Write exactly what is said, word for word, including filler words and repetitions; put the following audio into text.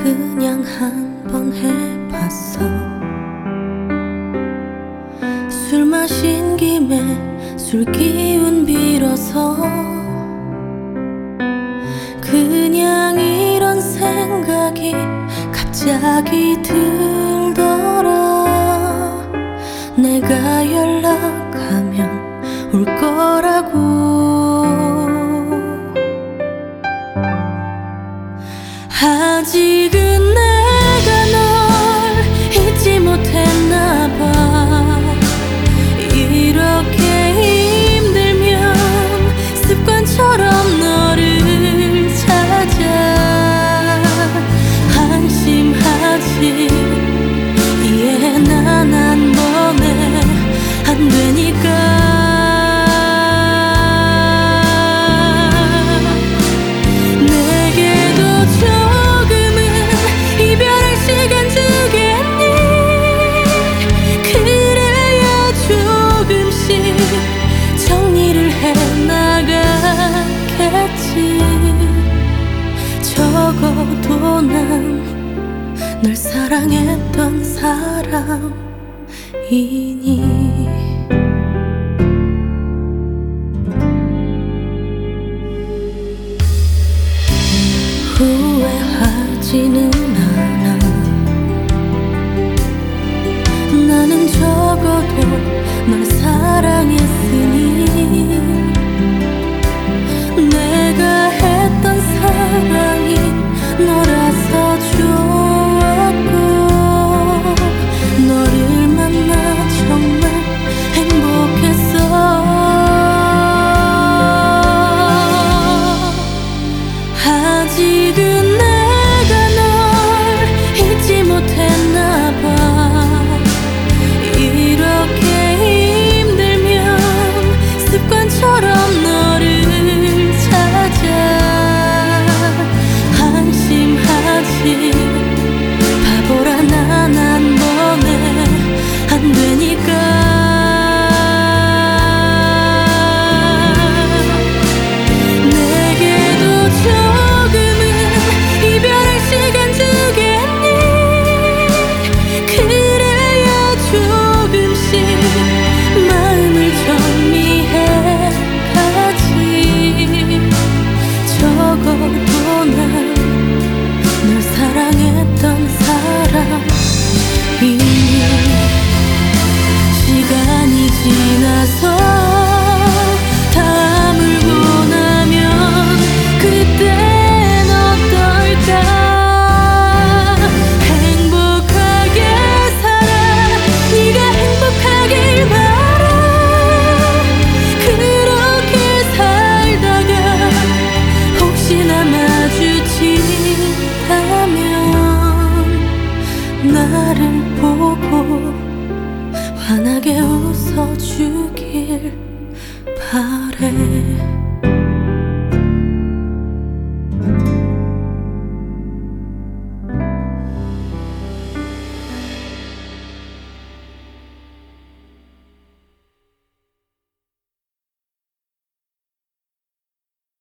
그냥 한번 해봤어. 술 마신 김에 술 기운 빌어서 그냥 이런 생각이 갑자기 들더라. 내가 연락하면 올 거라고. 아직은 내가 널 잊지 못했나 봐. 이렇게 힘들면 습관처럼 너를 찾아. 한심하지 이해 난 한 번에 안 되니까. 정리를 해나가겠지. 적어도 난 널 사랑했던 사람이니. 후회하지는 않아. 나는 적어도 널 사랑했으니. 내가 했던 사랑이 너라서 좋았고, 너를 만나 정말 행복했어. 아직은 내가 널 잊지 못했나 봐. 이렇게 힘들면 습관처럼 너를 찾아. 한심하지 바보라 난 한 번에 안 되니까. 내게도 조금은 이별할 시간 주겠니. 그래야 조금씩 마음을 정리해가지. 적어도 난 널 사랑했던 사람이니. 시간이 지나서 다 물고 나면 그땐 어떨까. 행복하게 살아. 네가 행복하길 바라. 그렇게 살다가 혹시나 마주친다면 나를 보고 환하게 웃어주길 바래.